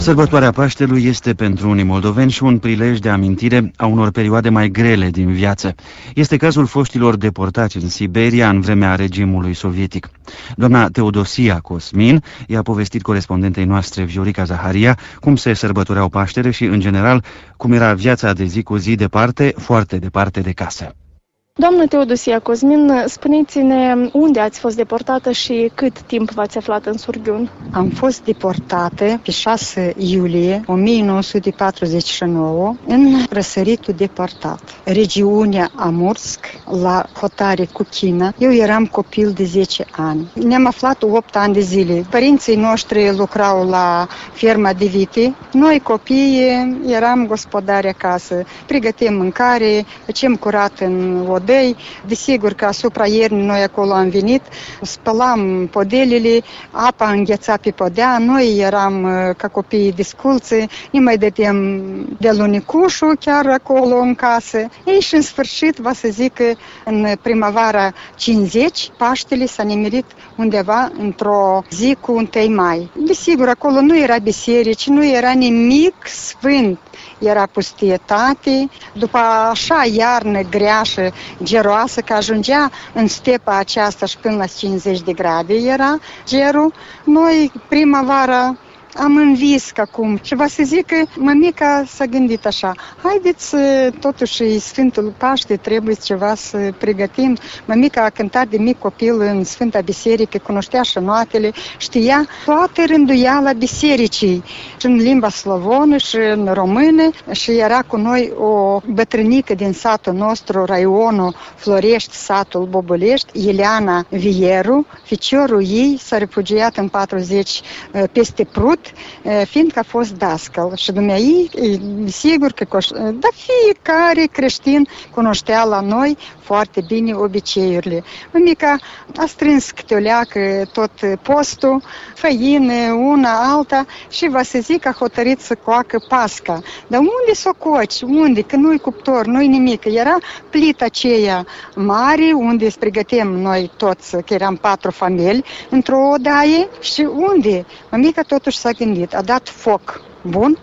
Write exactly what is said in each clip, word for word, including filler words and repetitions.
Sărbătoarea Paștelui este pentru unii moldoveni și un prilej de amintire a unor perioade mai grele din viață. Este cazul foștilor deportați în Siberia în vremea regimului sovietic. Doamna Teodosia Cosmin i-a povestit corespondentei noastre Viorica Zaharia cum se sărbătoreau Paștele și, în general, cum era viața de zi cu zi departe, foarte departe de casă. Doamnă Teodosia Cosmin, spuneți-ne unde ați fost deportată și cât timp v-ați aflat în Surghiun? Am fost deportată pe șase iulie o mie nouă sute patruzeci și nouă în răsăritul deportat, regiunea Amursk, la hotare cu China. Eu eram copil de zece ani. Ne-am aflat opt ani de zile. Părinții noștri lucrau la ferma de vite. Noi, copiii, eram gospodari acasă. Pregătim mâncare, facem curat în odăi. Desigur că asupra iernii noi acolo am venit, spălam podelele, apa îngheța pe podea, noi eram ca copiii desculți, ne mai dădeam de lunicușul chiar acolo în casă. Ei, și în sfârșit, va să zic că în primăvara cincizeci, Paștele s-a nimerit undeva într-o zi cu întâi mai. Desigur, acolo nu era biserici, nu era nimic sfânt. Era pustietate, după așa iarnă grea și geroasă, că ajungea în stepa aceasta și până la cincizeci de grade era gerul. Noi, primăvara, am învis acum și vă să zic că mămica s-a gândit așa: haideți, totuși Sfântul Paște, trebuie ceva să pregătim. Mămica a cântat de mic copil în Sfânta Biserică, cunoștea și notele, știa toată rânduiala bisericii, și în limba slavonă și în română, și era cu noi o bătrânică din satul nostru, raionul Florești, satul Bobolești, Ileana Vieru. Ficiorul ei s-a refugiat în patruzeci peste Prut, fiindcă a fost dascăl și dumneai, sigur că da, fiecare creștin cunoștea la noi foarte bine obiceiurile. Mămica a strâns câte o leacă tot postul, făină, una, alta, și va să zic, a hotărât să coacă pasca. Dar unde s-o coci? Unde? Că nu-i cuptor, nu-i nimic. Era plita aceea mare, unde îți pregătim noi toți, că eram patru familii, într-o odaie. Și unde? Mămica totuși s-a gândit, a dat foc bun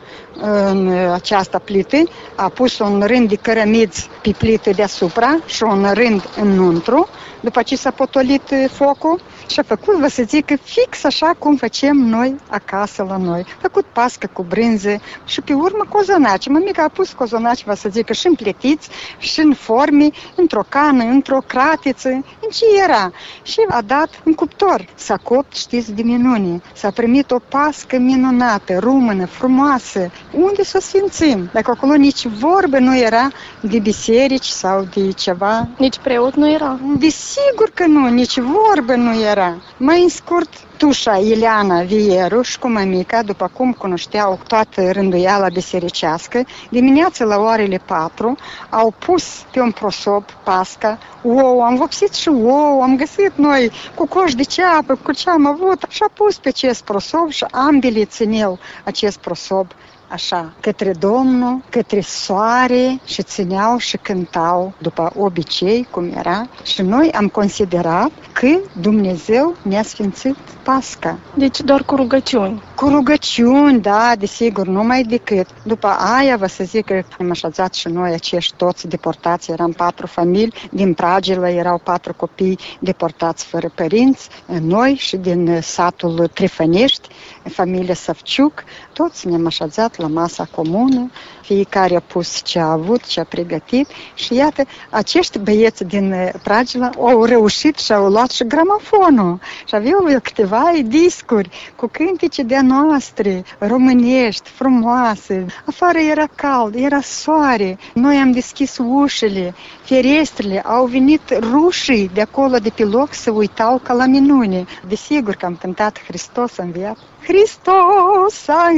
în această plită, a pus un rând de cărămizi pe plită deasupra și un rând înăuntru, după ce s-a potolit focul, și a făcut, vă să zic, fix așa cum facem noi acasă la noi. A făcut pască cu brânză și pe urmă cozonaci. Mămica a pus cozonaci, vă să zic, și împletiți, și în forme, într-o cană, într-o cratiță, în ce era. Și a dat în cuptor. S-a copt, știți, de minune. S-a primit o pască minunată, rumână, frumoasă. Unde să o sfințim? Dacă acolo nici vorbă nu era de biserici sau de ceva. Nici preot nu era? Desigur că nu, nici vorbă nu era. Mai în scurt, tușa Ileana Vieru și cu mămica, după cum cunoșteau toată rânduiala bisericească, dimineața la orele patru au pus pe un prosop pasca, ouă, am vopsit și ouă, am găsit noi cu coș de ceapă, cu ce am avut, și a pus pe acest prosop și ambele țineau acest prosop așa, către Domnul, către soare, și țineau și cântau după obicei, cum era. Și noi am considerat că Dumnezeu ne-a sfințit Pasca. Deci doar cu rugăciuni. Cu rugăciuni, da, desigur, numai decât. După aia, vă să zic că am așezat și noi acești toți deportați, eram patru familii, din Pragilă erau patru copii deportați fără părinți, noi și din satul Trifănești, familia Savciuc, toți ne-am așezat la masa comună, fiecare a pus ce a avut, ce a pregătit, și iată, acești băieți din Pragilă au reușit și au luat și gramofonul și aveau câteva discuri cu cântece de-a noastre, românești, frumoase. Afară era cald, era soare, noi am deschis ușile, ferestrele, au venit rușii de acolo de pe loc, să uitau ca la minune. Desigur că am cântat Hristos a înviat. Hristos a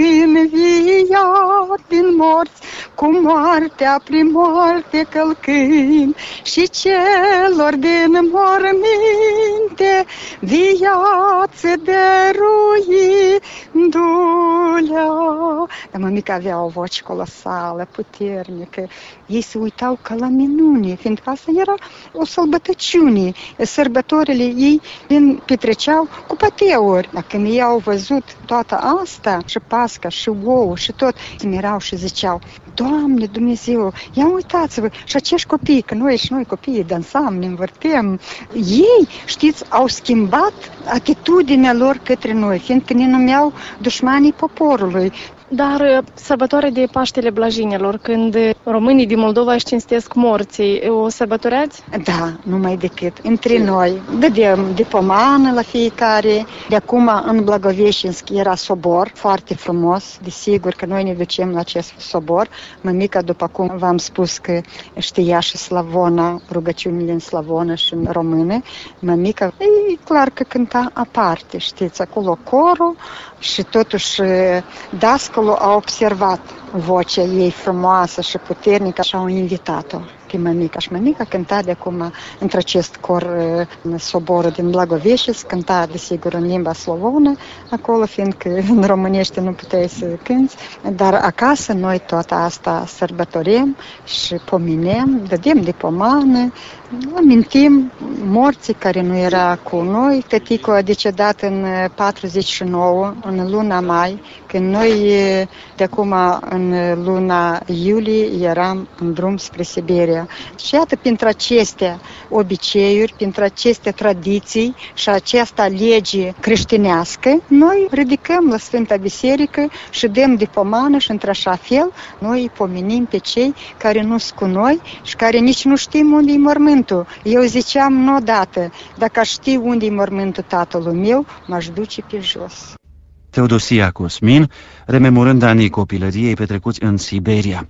înviat din morți, cu moartea prin moarte călcând, și celor din morminte viață dăruindu-le. Dar mămica avea o voce colosală, puternică. Ei se uitau ca la minune, fiindcă asta era o sărbătăciune. Sărbătorile ei petreceau cu pateuri. Dacă ei au văzut toată asta, și Pasca, și ouă, și tot, se mirau și ziceau: Doamne Dumnezeu, ia uitați-vă, și acești copii, că noi și noi copiii dansam, ne învârtem, ei, știți, au schimbat atitudinea lor către noi, fiindcă ne numeau dușmanii poporului. Dar sărbătoarea de Paștele Blajinilor, când românii din Moldova își cinstesc morții, o sărbătoreați? Da, numai decât. Între noi. Dădeam de pomană la fiecare. De acum, în Blagoveștinsk era sobor, foarte frumos. Desigur că noi ne ducem la acest sobor. Mămica, după cum v-am spus că știa și slavona, rugăciunile în slavonă și în română, mămica, e clar că cânta aparte, știți, acolo corul și totuși dascălul a observat vocea ei frumoasă și puternică și au invitat-o pe mămica. Și mămica cânta de acum între acest cor în soborul din Blagoveștinsk, cânta desigur în limba slavonă, acolo fiindcă în românește nu puteai să cânți, dar acasă noi tot asta sărbătorim și pominem, dădem de pomană, amintim morții care nu era cu noi. Tăticul a decedat în patruzeci și nouă, în luna mai, când noi de acum în luna iulie eram în drum spre Siberia. Și iată, printre aceste obiceiuri, printre aceste tradiții și această lege creștinească, noi ridicăm la Sfânta Biserică și dăm de pomană și într-așa fel noi pomenim pe cei care nu sunt cu noi și care nici nu știm unde e mormântul. Eu ziceam nu odată, dacă aș ști unde e mormântul tatălui meu, m-aș duce pe jos. Teodosia Cosmin, rememorând anii copilăriei petrecuți în Siberia.